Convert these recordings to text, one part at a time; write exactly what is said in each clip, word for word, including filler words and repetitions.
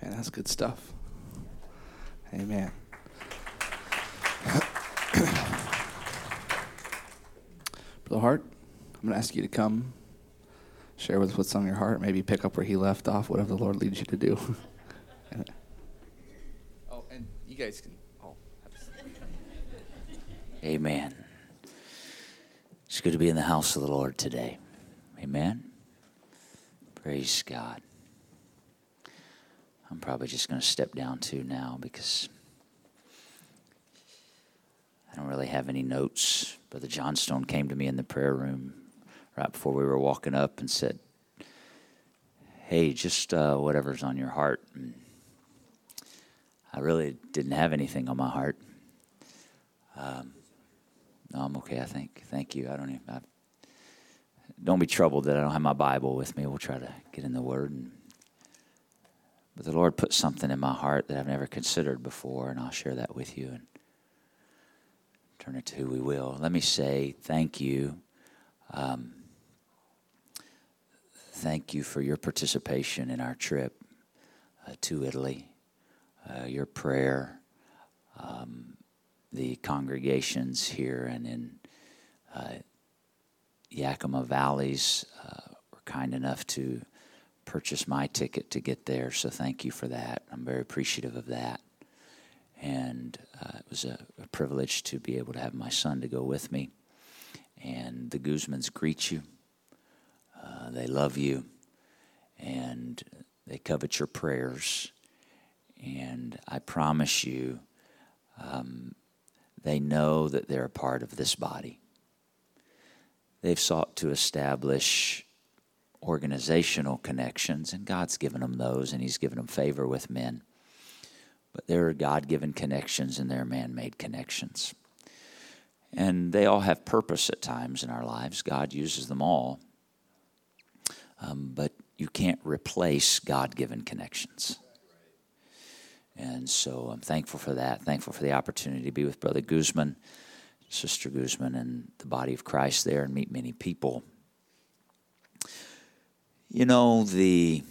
Man, that's good stuff. Amen. Brother Hart, I'm going to ask you to come share with us what's on your heart. Maybe pick up where he left off, whatever the Lord leads you to do. Oh, and you guys can all have a Amen. It's good to be in the house of the Lord today. Amen. Praise God. I'm probably just going to step down too now because I don't really have any notes. Brother Johnstone came to me in the prayer room right before we were walking up and said, hey, just uh, whatever's on your heart. And I really didn't have anything on my heart. Um, no, I'm okay, I think. Thank you. I don't even, I, don't be troubled that I don't have my Bible with me. We'll try to get in the Word. And, but the Lord put something in my heart that I've never considered before, and I'll share that with you and turn it to who we will. Let me say thank you. Um, thank you for your participation in our trip uh, to Italy, uh, your prayer, um, the congregations here and in uh, Yakima Valleys uh, were kind enough to purchase my ticket to get there, so thank you for that. I'm very appreciative of that. And uh, it was a, a privilege to be able to have my son to go with me. And the Guzmans greet you. Uh, they love you. And they covet your prayers. And I promise you, um, they know that they're a part of this body. They've sought to establish organizational connections, and God's given them those, and He's given them favor with men. But there are God-given connections, and there are man-made connections. And they all have purpose at times in our lives. God uses them all. Um, but you can't replace God-given connections. And so I'm thankful for that. Thankful for the opportunity to be with Brother Guzman, Sister Guzman, and the body of Christ there and meet many people. You know, the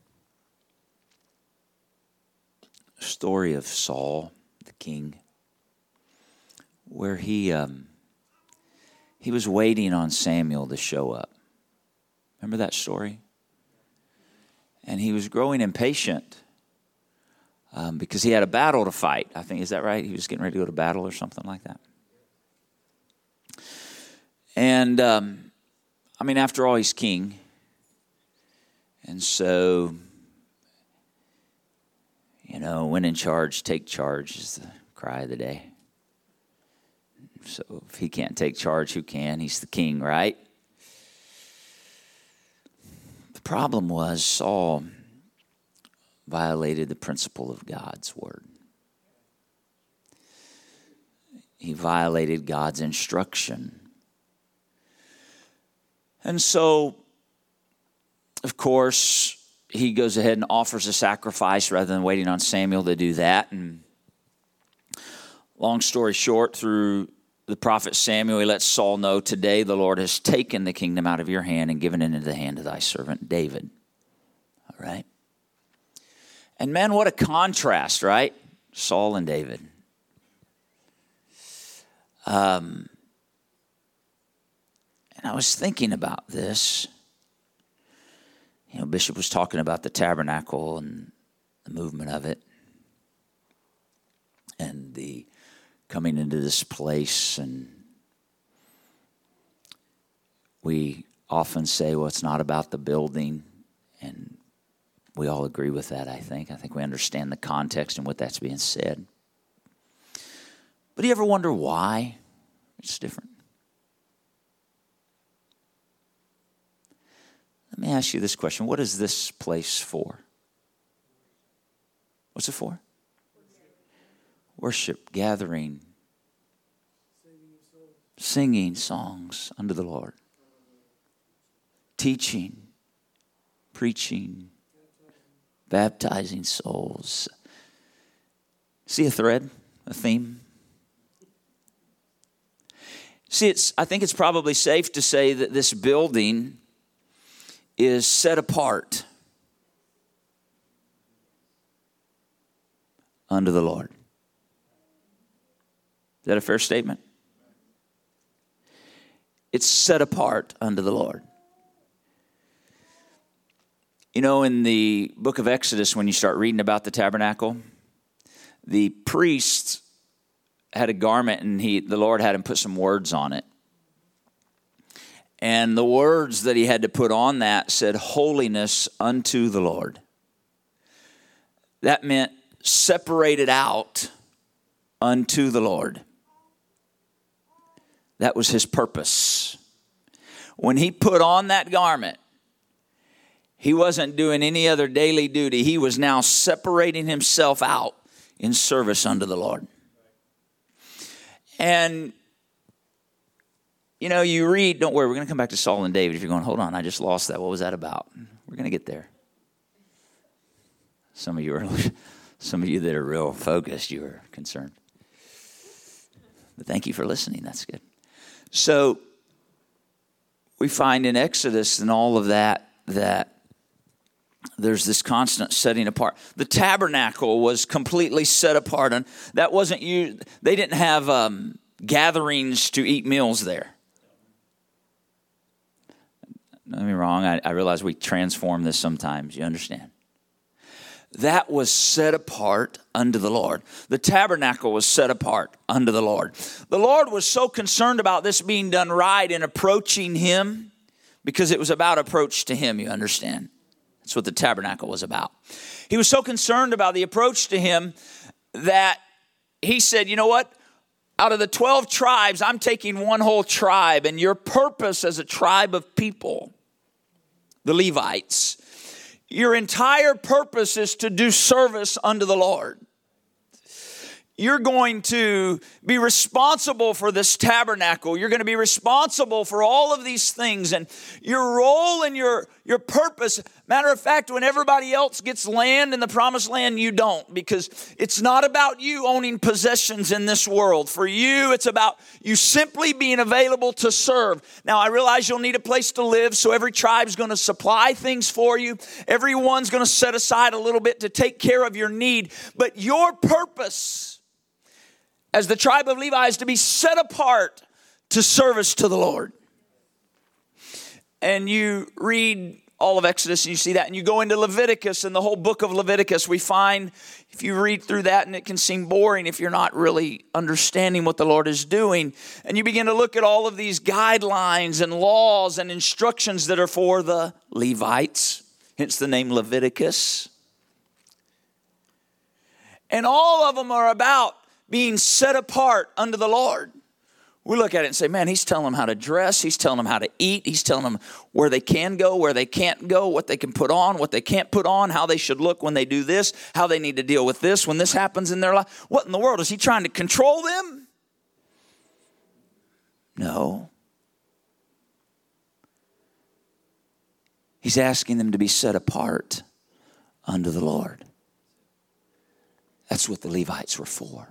story of Saul, the king, where he um, he was waiting on Samuel to show up. Remember that story? And he was growing impatient um, because he had a battle to fight. I think, is that right? He was getting ready to go to battle or something like that. And, um, I mean, after all, he's king. And so, you know, when in charge, take charge is the cry of the day. So if he can't take charge, who can? He's the king, right? The problem was Saul violated the principle of God's word. He violated God's instruction. And so, of course, he goes ahead and offers a sacrifice rather than waiting on Samuel to do that. And long story short, through the prophet Samuel, he lets Saul know, today the Lord has taken the kingdom out of your hand and given it into the hand of thy servant David. All right? And man, what a contrast, right? Saul and David. Um, and I was thinking about this. You know, Bishop was talking about the tabernacle and the movement of it and the coming into this place. And we often say, well, it's not about the building. And we all agree with that, I think. I think we understand the context and what that's being said. But do you ever wonder why it's different? Let me ask you this question. What is this place for? What's it for? Worship, gathering, singing songs unto the Lord, teaching, preaching, baptizing souls. See a thread, a theme? See, it's, I think it's probably safe to say that this building is set apart. unto the Lord. Is that a fair statement? It's set apart unto the Lord. You know, in the book of Exodus, when you start reading about the tabernacle, the priests had a garment, and he, the Lord had him put some words on it. And the words that he had to put on that said, holiness unto the Lord. That meant separated out unto the Lord. That was his purpose. When he put on that garment, he wasn't doing any other daily duty. He was now separating himself out in service unto the Lord. And, you know, you read, don't worry, we're going to come back to Saul and David. If you're going, hold on, I just lost that. What was that about? We're going to get there. Some of you are, some of you that are real focused, you are concerned. But thank you for listening. That's good. So we find in Exodus and all of that, that there's this constant setting apart. The tabernacle was completely set apart. And that wasn't you. They didn't have um, gatherings to eat meals there. Don't get me wrong. I, I realize we transform this sometimes. You understand? That was set apart unto the Lord. The tabernacle was set apart unto the Lord. The Lord was so concerned about this being done right and approaching him, because it was about approach to him, you understand? That's what the tabernacle was about. He was so concerned about the approach to him that he said, you know what? Out of the twelve tribes, I'm taking one whole tribe, and your purpose as a tribe of people, the Levites, your entire purpose is to do service unto the Lord. You're going to be responsible for this tabernacle. You're going to be responsible for all of these things. And your role and your, your purpose, matter of fact, when everybody else gets land in the promised land, you don't. Because it's not about you owning possessions in this world. For you, it's about you simply being available to serve. Now, I realize you'll need a place to live, so every tribe's going to supply things for you. Everyone's going to set aside a little bit to take care of your need. But your purpose as the tribe of Levi is to be set apart to service to the Lord. And you read all of Exodus and you see that. And you go into Leviticus and the whole book of Leviticus. We find, if you read through that, and it can seem boring if you're not really understanding what the Lord is doing. And you begin to look at all of these guidelines and laws and instructions that are for the Levites. Hence the name Leviticus. And all of them are about being set apart unto the Lord. We look at it and say, man, he's telling them how to dress. He's telling them how to eat. He's telling them where they can go, where they can't go, what they can put on, what they can't put on, how they should look when they do this, how they need to deal with this when this happens in their life. What in the world? Is he trying to control them? No. He's asking them to be set apart unto the Lord. That's what the Levites were for.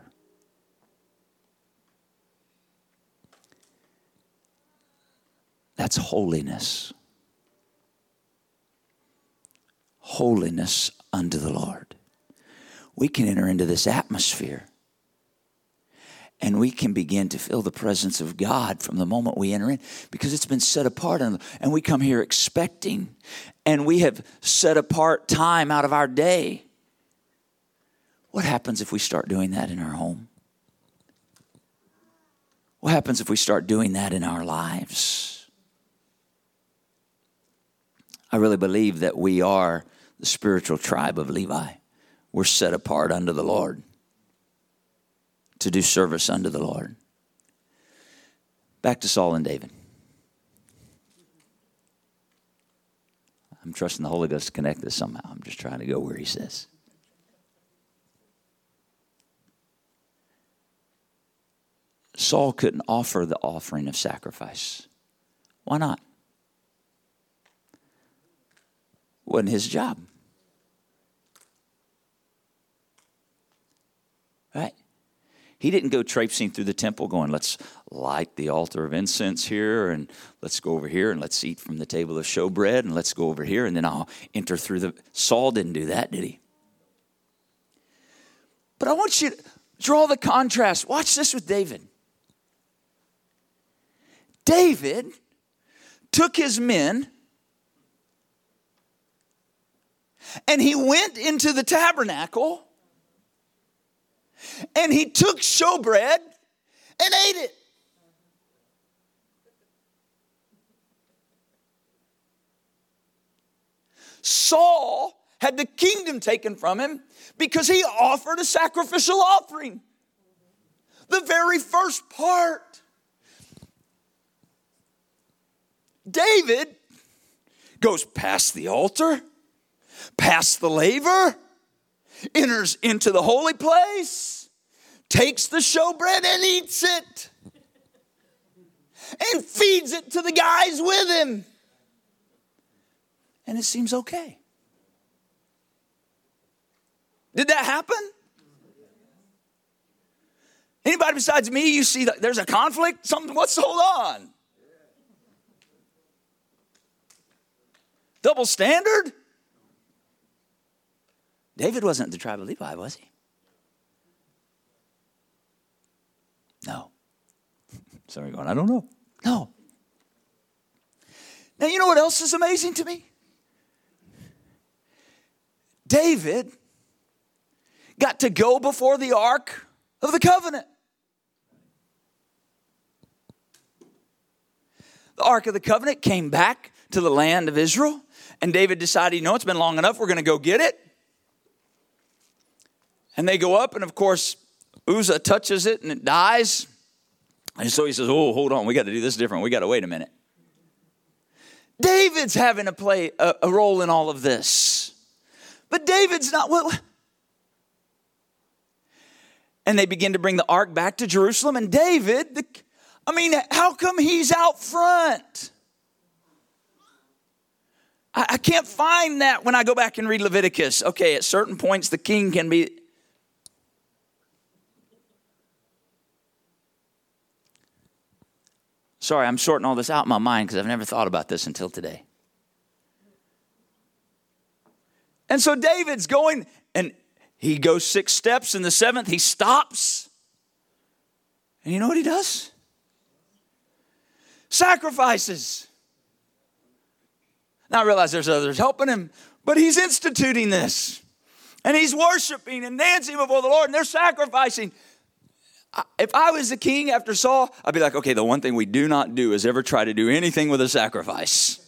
That's holiness. Holiness unto the Lord. We can enter into this atmosphere and we can begin to feel the presence of God from the moment we enter in, because it's been set apart, and we come here expecting, and we have set apart time out of our day. What happens if we start doing that in our home? What happens if we start doing that in our lives? I really believe that we are the spiritual tribe of Levi. We're set apart unto the Lord to do service unto the Lord. Back to Saul and David. I'm trusting the Holy Ghost to connect this somehow. I'm just trying to go where he says. Saul couldn't offer the offering of sacrifice. Why not? Wasn't his job. Right? He didn't go traipsing through the temple going, let's light the altar of incense here, and let's go over here and let's eat from the table of showbread, and let's go over here and then I'll enter through the... Saul didn't do that, did he? But I want you to draw the contrast. Watch this with David. David took his men and he went into the tabernacle and he took showbread and ate it. Saul had the kingdom taken from him because he offered a sacrificial offering. The very first part. David goes past the altar, past the laver, enters into the holy place, takes the showbread and eats it, and feeds it to the guys with him. And it seems okay. Did that happen? Anybody besides me, you see that there's a conflict? Something, what's hold on? Double standard? David wasn't the tribe of Levi, was he? No. Some are going, I don't know. No. Now, you know what else is amazing to me? David got to go before the Ark of the Covenant. The Ark of the Covenant came back to the land of Israel. And David decided, you know, it's been long enough. We're going to go get it. And they go up. And, of course, Uzzah touches it and it dies. And so he says, oh, hold on. We got to do this different. We got to wait a minute. David's having to play a, a role in all of this. But David's not. Well, and they begin to bring the ark back to Jerusalem. And David, the, I mean, how come he's out front? I, I can't find that when I go back and read Leviticus. Okay, at certain points, the king can be. Sorry, I'm sorting all this out in my mind because I've never thought about this until today. And so David's going, and he goes six steps. In the seventh, he stops. And you know what he does? Sacrifices. Now I realize there's others helping him, but he's instituting this. And he's worshiping and dancing before the Lord, and they're sacrificing. If I was the king after Saul, I'd be like, okay, the one thing we do not do is ever try to do anything with a sacrifice.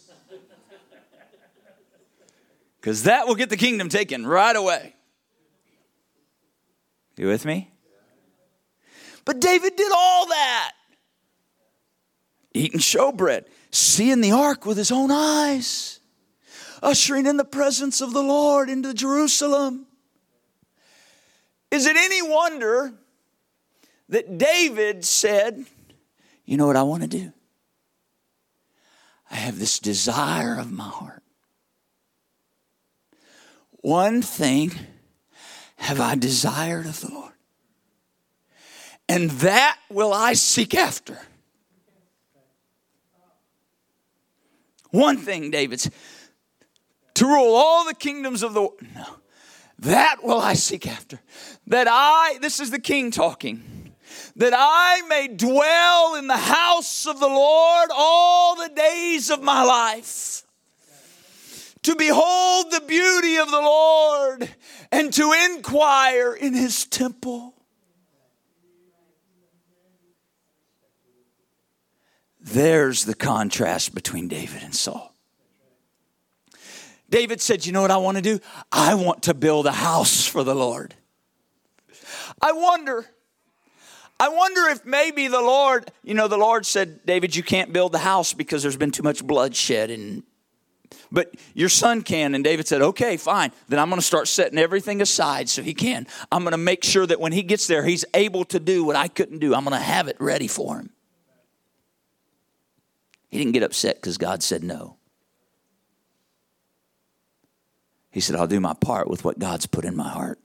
Because that will get the kingdom taken right away. You with me? But David did all that. Eating showbread, seeing the ark with his own eyes, ushering in the presence of the Lord into Jerusalem. Is it any wonder that David said, you know what I want to do? I have this desire of my heart. One thing have I desired of the Lord, and that will I seek after. One thing, David said, to rule all the kingdoms of the world. No, that will I seek after. That I, this is the king talking, that I may dwell in the house of the Lord all the days of my life. To behold the beauty of the Lord and to inquire in his temple. There's the contrast between David and Saul. David said, you know what I want to do? I want to build a house for the Lord. I wonder, I wonder if maybe the Lord, you know, the Lord said, David, you can't build the house because there's been too much bloodshed, and but your son can. And David said, okay, fine. Then I'm going to start setting everything aside so he can. I'm going to make sure that when he gets there, he's able to do what I couldn't do. I'm going to have it ready for him. He didn't get upset because God said no. He said, I'll do my part with what God's put in my heart.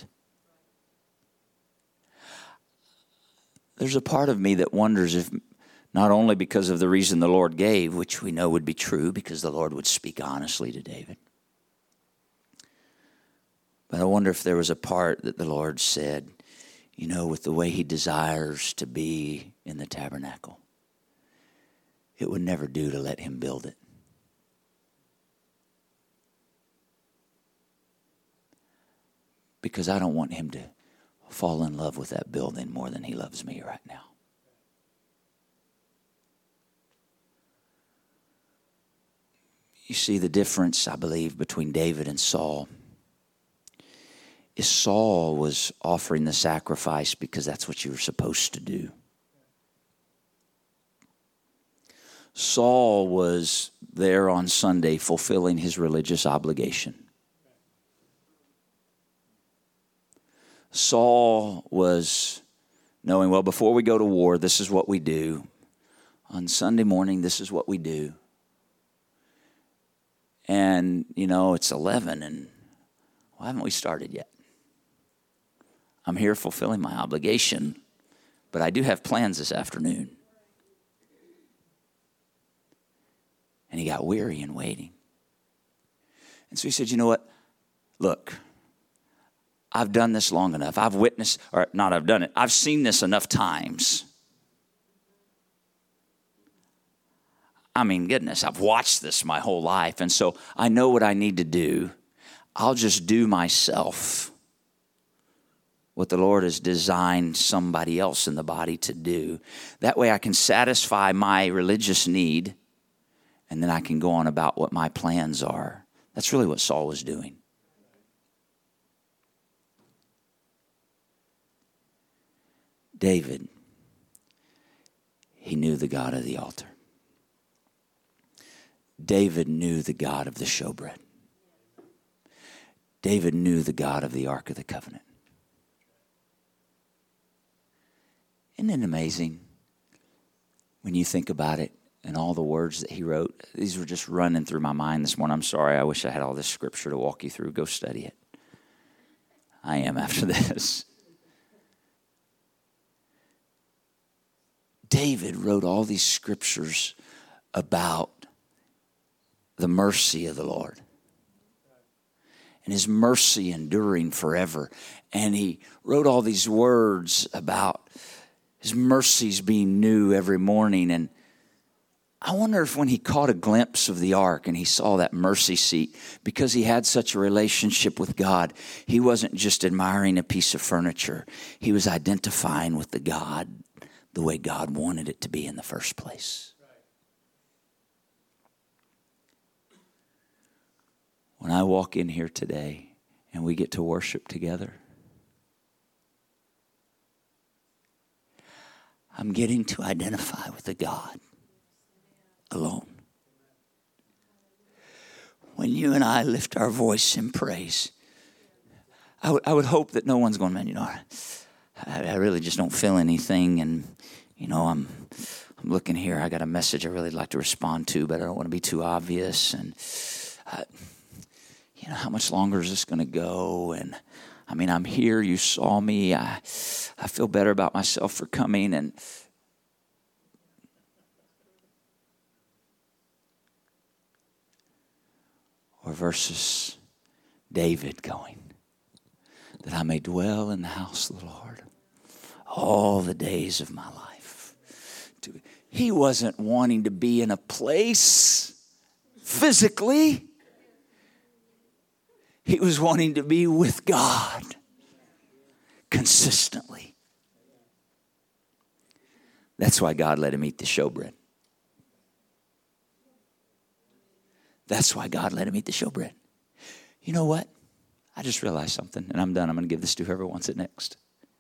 There's a part of me that wonders if, not only because of the reason the Lord gave, which we know would be true because the Lord would speak honestly to David, but I wonder if there was a part that the Lord said, you know, with the way he desires to be in the tabernacle, it would never do to let him build it. Because I don't want him to fall in love with that building more than he loves me right now. You see, the difference, I believe, between David and Saul is Saul was offering the sacrifice because that's what you were supposed to do. Saul was there on Sunday fulfilling his religious obligation. Saul was knowing, well, before we go to war, this is what we do. On Sunday morning, this is what we do. And, you know, it's eleven, and why haven't we started yet? I'm here fulfilling my obligation, but I do have plans this afternoon. And he got weary in waiting. And so he said, you know what? Look, I've done this long enough. I've witnessed, or not I've done it, I've seen this enough times. I mean, goodness, I've watched this my whole life. And so I know what I need to do. I'll just do myself what the Lord has designed somebody else in the body to do. That way I can satisfy my religious need, and then I can go on about what my plans are. That's really what Saul was doing. David, he knew the God of the altar. David knew the God of the showbread. David knew the God of the Ark of the Covenant. Isn't it amazing when you think about it and all the words that he wrote? These were just running through my mind this morning. I'm sorry, I wish I had all this scripture to walk you through. Go study it. I am after this. David wrote all these scriptures about the mercy of the Lord and his mercy enduring forever. And he wrote all these words about his mercies being new every morning. And I wonder if when he caught a glimpse of the ark and he saw that mercy seat, because he had such a relationship with God, he wasn't just admiring a piece of furniture. He was identifying with the God the way God wanted it to be in the first place. When I walk in here today and we get to worship together, I'm getting to identify with the God alone. When you and I lift our voice in praise, I would, I would hope that no one's going, man, you know, I, I really just don't feel anything, and you know, I'm I'm looking here. I got a message I really like to respond to, but I don't want to be too obvious. And I, you know, how much longer is this going to go? And I mean, I'm here. You saw me. I I feel better about myself for coming. And or versus David going, that I may dwell in the house of the Lord all the days of my life. He wasn't wanting to be in a place physically. He was wanting to be with God consistently. That's why God let him eat the showbread. That's why God let him eat the showbread. You know what? I just realized something, and I'm done. I'm going to give this to whoever wants it next.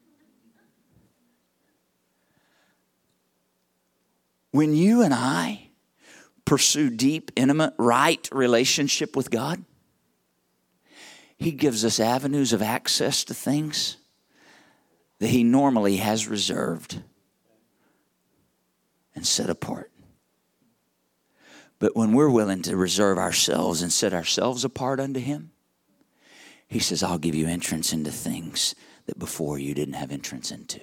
When you and I pursue deep, intimate, right relationship with God, he gives us avenues of access to things that he normally has reserved and set apart. But when we're willing to reserve ourselves and set ourselves apart unto him, he says, I'll give you entrance into things that before you didn't have entrance into.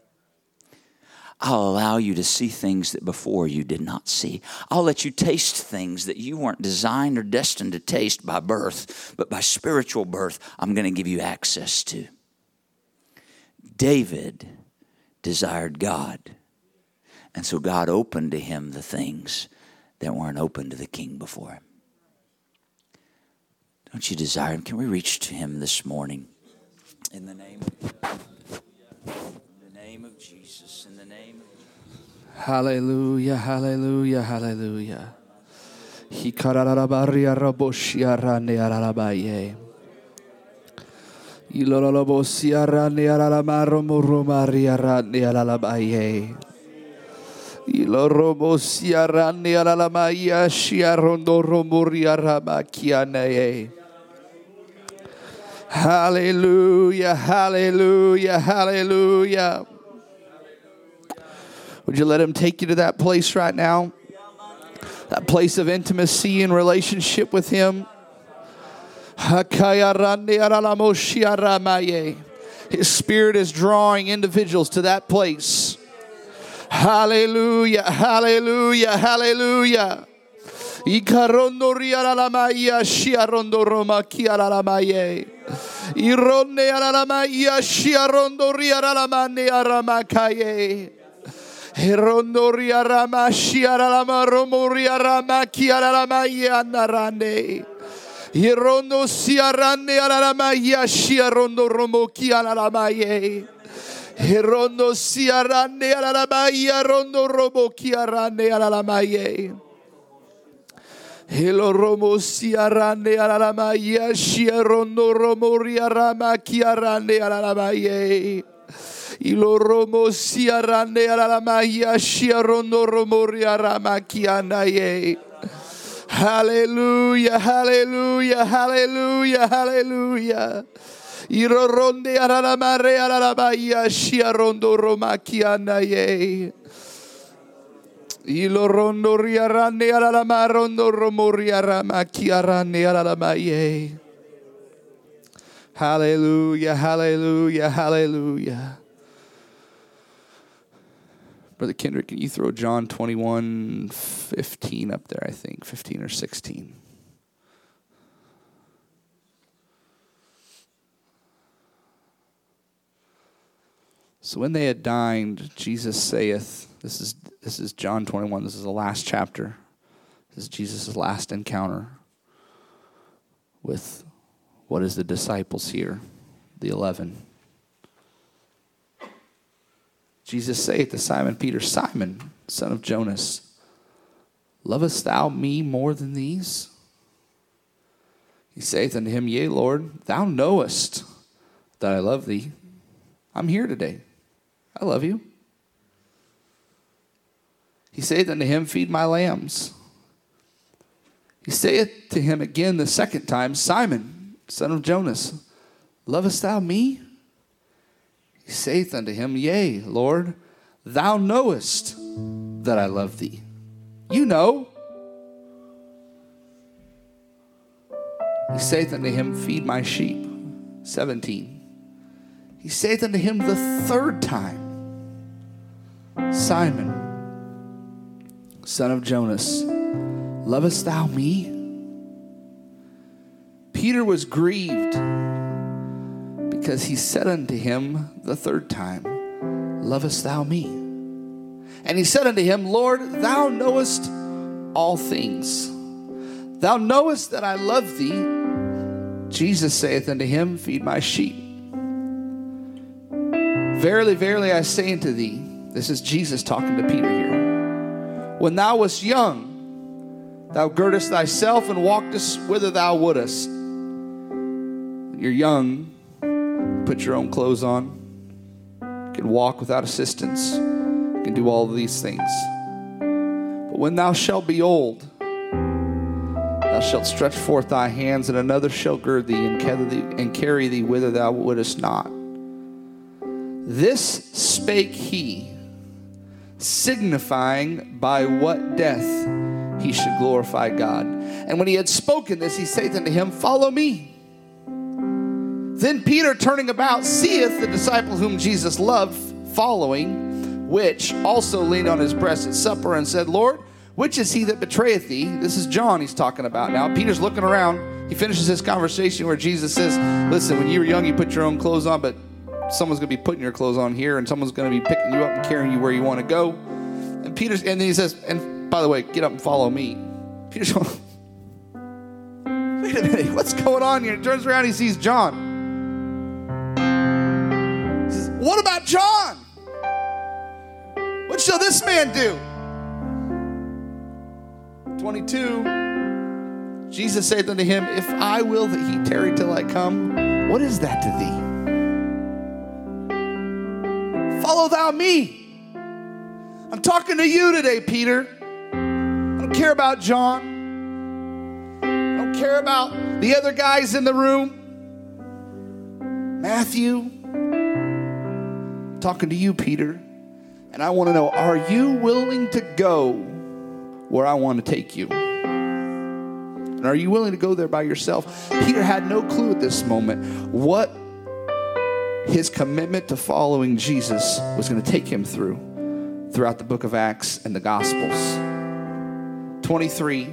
I'll allow you to see things that before you did not see. I'll let you taste things that you weren't designed or destined to taste by birth, but by spiritual birth, I'm going to give you access to. David desired God. And so God opened to him the things that weren't open to the king before him. Don't you desire him? Can we reach to him this morning? In the name of, in the name of Jesus. In the name of Jesus. Hallelujah, hallelujah, hallelujah. Hikararabaria raboshia rane ararabaye. Ilolobosia rane araramaro murumaria rane ararabaye. Ilorobosia rane araramaya shiarondo romuria ramakianaye. Hallelujah, hallelujah, hallelujah. Would you let him take you to that place right now? That place of intimacy and relationship with him. His Spirit is drawing individuals to that place. Hallelujah, hallelujah, hallelujah. Ikarondo riaramaya shiarondo roma kiaramaye. Ironne aramaya shiarondo riaramane aramakaye. Herondo riarama shiarama romo riarama kiaramaya narane. Irondo siarane aramaya shiarondo romo kiaramaye. Herondo siarane aramaya rondo romo kiarane aramaye. Helo romo siarane aramaya shiarondo romo riarama kiarane aramaye. Ilo romo siarane aramaya shiarondo romo riarama kianaye. Hallelujah, hallelujah, hallelujah, hallelujah. Iro ronde araramare aramaya shiarondo roma kianaye. Ilo rondo riarane aramarondo romo riarama kiarane aramaye. Hallelujah, hallelujah, hallelujah. Brother Kendrick, can you throw John twenty-one fifteen up there, I think, fifteen or sixteen? So when they had dined, Jesus saith, this is this is John twenty-one, this is the last chapter. This is Jesus' last encounter with what is the disciples here, the eleven. Jesus saith to Simon Peter, Simon, son of Jonas, lovest thou me more than these? He saith unto him, Yea, Lord, thou knowest that I love thee. I'm here today. I love you. He saith unto him, Feed my lambs. He saith to him again the second time, Simon, son of Jonas, lovest thou me? He saith unto him, Yea, Lord, thou knowest that I love thee. You know. He saith unto him, Feed my sheep. seventeen. He saith unto him the third time, Simon, son of Jonas, lovest thou me? Peter was grieved because he said unto him the third time, lovest thou me? And he said unto him, Lord, thou knowest all things. Thou knowest that I love thee. Jesus saith unto him, Feed my sheep. Verily, verily, I say unto thee, this is Jesus talking to Peter here. When thou wast young, thou girdest thyself and walkest whither thou wouldest. When you're young, put your own clothes on. You can walk without assistance. You can do all of these things. But when thou shalt be old, thou shalt stretch forth thy hands, and another shall gird thee and carry thee, and carry thee whither thou wouldest not. This spake he, signifying by what death he should glorify God. And when he had spoken this, he saith unto him, Follow me. Then Peter, turning about, seeth the disciple whom Jesus loved following, which also leaned on his breast at supper, and said, Lord, which is he that betrayeth thee? This is John he's talking about now. Peter's looking around. He finishes his conversation where Jesus says, listen, when you were young, you put your own clothes on, but someone's going to be putting your clothes on here, and someone's going to be picking you up and carrying you where you want to go. And Peter's, and then he says, and by the way, get up and follow me. Peter's going, wait a minute, what's going on here? He turns around, he sees John. He says, what about John? What shall this man do? twenty-two, Jesus said unto him, if I will that he tarry till I come, what is that to thee? Follow thou me. I'm talking to you today, Peter. I don't care about John. I don't care about the other guys in the room. Matthew. I'm talking to you, Peter. And I want to know, are you willing to go where I want to take you? And are you willing to go there by yourself? Peter had no clue at this moment what his commitment to following Jesus was going to take him through throughout the book of Acts and the Gospels. twenty-three.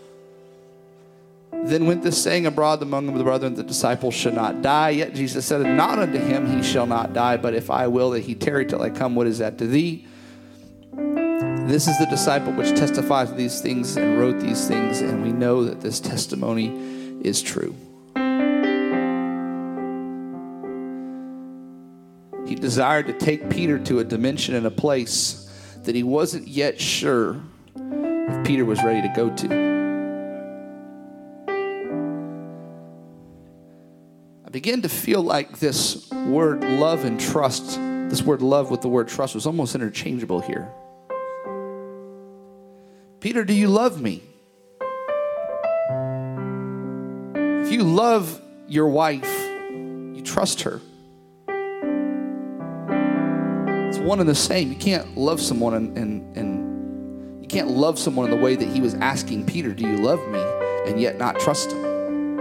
Then went this saying abroad among the brethren, the disciples should not die. Yet Jesus said, not unto him he shall not die, but if I will that he tarry till I come, what is that to thee? This is the disciple which testifies to these things and wrote these things, and we know that this testimony is true. He desired to take Peter to a dimension and a place that he wasn't yet sure if Peter was ready to go to. I began to feel like this word love and trust, this word love with the word trust was almost interchangeable here. Peter, do you love me? If you love your wife, you trust her. It's one and the same. You can't love someone and, and, and you can't love someone in the way that he was asking Peter, do you love me? And yet not trust him.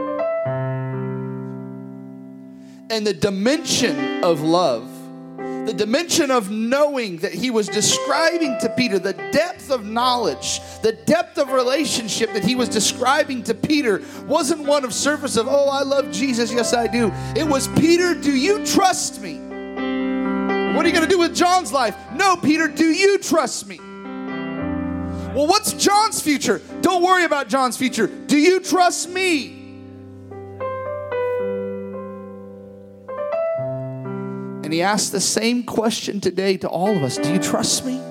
And the dimension of love, the dimension of knowing that he was describing to Peter, the depth of knowledge, the depth of relationship that he was describing to Peter wasn't one of surface of, oh, I love Jesus, yes I do. It was, Peter, do you trust me? What are you going to do with John's life? No, Peter, do you trust me? Well, what's John's future? Don't worry about John's future. Do you trust me? And he asked the same question today to all of us. Do you trust me?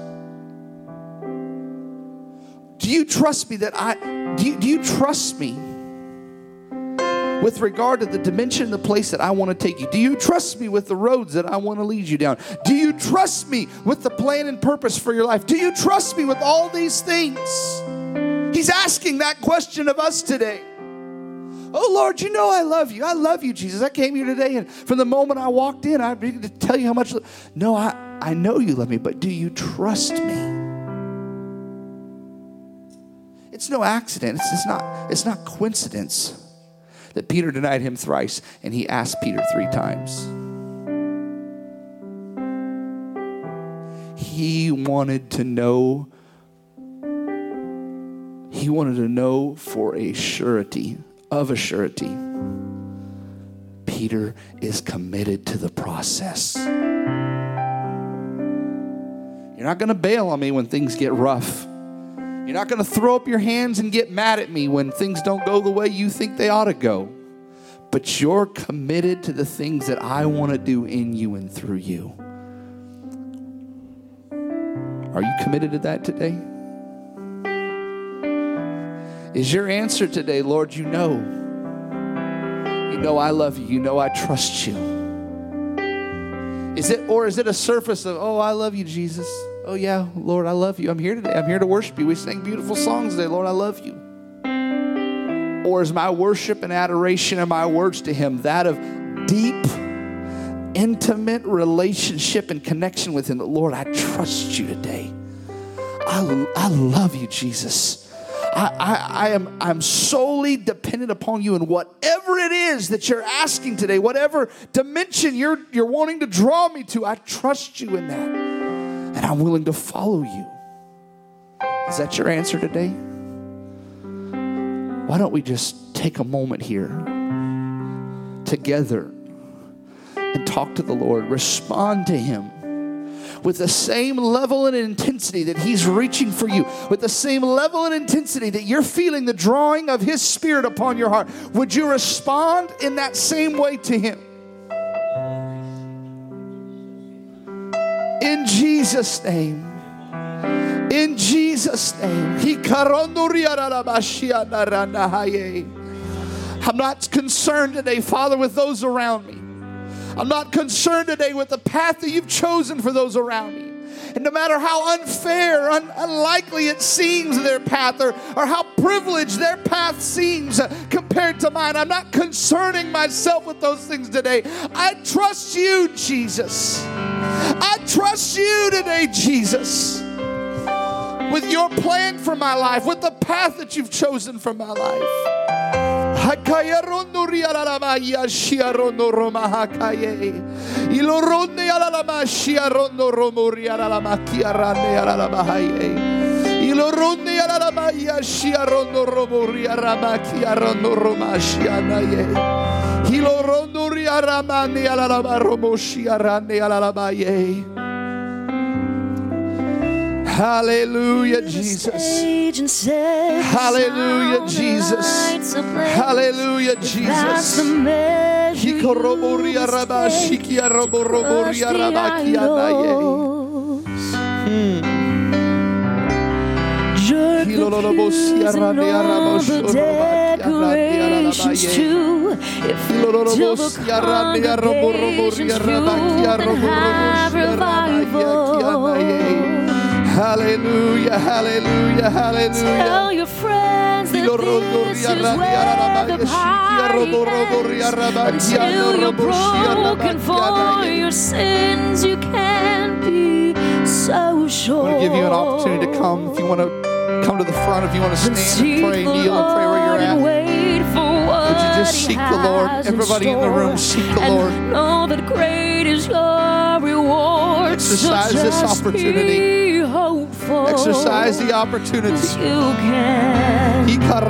Do you trust me that I, do you, do you trust me with regard to the dimension and the place that I want to take you? Do you trust me with the roads that I want to lead you down? Do you trust me with the plan and purpose for your life? Do you trust me with all these things? He's asking that question of us today. Oh, Lord, you know I love you. I love you, Jesus. I came here today, and from the moment I walked in, I began to tell you how much. No, I, I know you love me, but do you trust me? It's no accident. It's, it's not, it's not coincidence that Peter denied him thrice, and he asked Peter three times. He wanted to know, he wanted to know for a surety, of a surety, Peter is committed to the process. You're not going to bail on me when things get rough. You're not going to throw up your hands and get mad at me when things don't go the way you think they ought to go. But you're committed to the things that I want to do in you and through you. Are you committed to that today? Is your answer today, Lord, you know. You know I love you. You know I trust you. Is it, or is it a surface of, oh, I love you, Jesus. Oh, yeah, Lord, I love you. I'm here today. I'm here to worship you. We sang beautiful songs today. Lord, I love you. Or is my worship and adoration and my words to him that of deep, intimate relationship and connection with him? Lord, I trust you today. I, I love you, Jesus. I, I, I am I'm solely dependent upon you, and whatever it is that you're asking today, whatever dimension you're you're wanting to draw me to, I trust you in that, and I'm willing to follow you. Is that your answer today? Why don't we just take a moment here together and talk to the Lord. Respond to Him with the same level and intensity that He's reaching for you, with the same level and intensity that you're feeling the drawing of His Spirit upon your heart. Would you respond in that same way to Him? In Jesus' name. In Jesus' name. I'm not concerned today, Father, with those around me. I'm not concerned today with the path that you've chosen for those around me. And no matter how unfair, un- unlikely it seems their path, or, or how privileged their path seems uh, compared to mine, I'm not concerning myself with those things today. I trust you, Jesus. I trust you today, Jesus, with your plan for my life, with the path that you've chosen for my life. Hallelujah, Jesus. Hallelujah, Jesus. Hallelujah, Jesus. Jerkins and all the decorations too. If till the congregation's through, then have revival. Hallelujah, hallelujah, hallelujah. Tell your friends that this is where the party ends. Until you're broken for your sins, you can't be so sure. I want to give you an opportunity to come. If you want to come to the front, if you want to stand and pray, kneel and pray where you're at. Would you just seek the Lord? Everybody in the room, seek the Lord. Know that great is your reward. Exercise this opportunity. Exercise the opportunity. You can sing all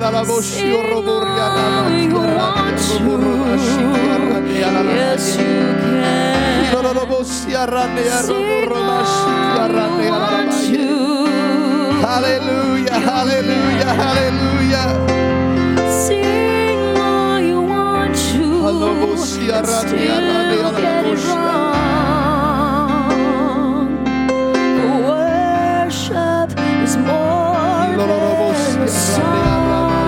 you want to. Yes, you can sing all you want to. Hallelujah, hallelujah, hallelujah. Sing all you want to, and still get it wrong. Worship is more than a song.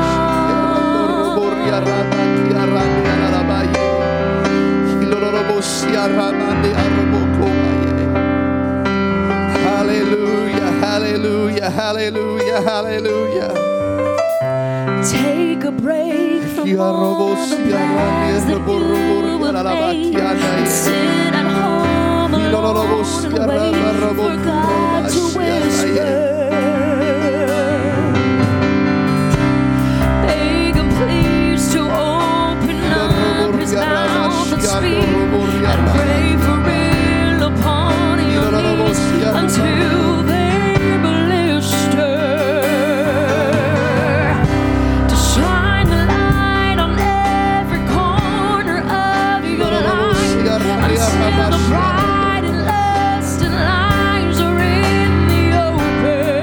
Hallelujah, hallelujah, hallelujah, hallelujah. Take a break from all the plans that you have made and sit at home alone and wait for God to whisper. Beg him please to open up his mouth and speak and pray for real upon your knees until they blister. To shine the light on every corner of your life until the bright and lusting lives are in the open.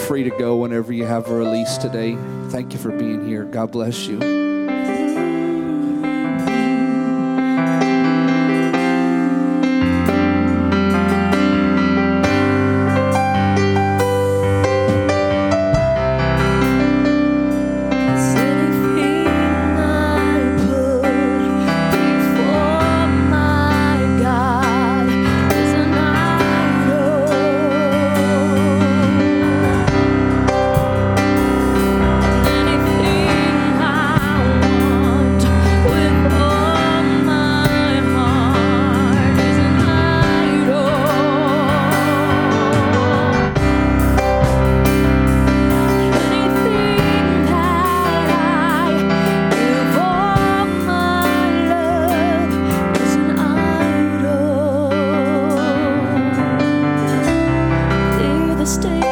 free to go whenever you have a release today. Thank you for being here. God bless you. Stay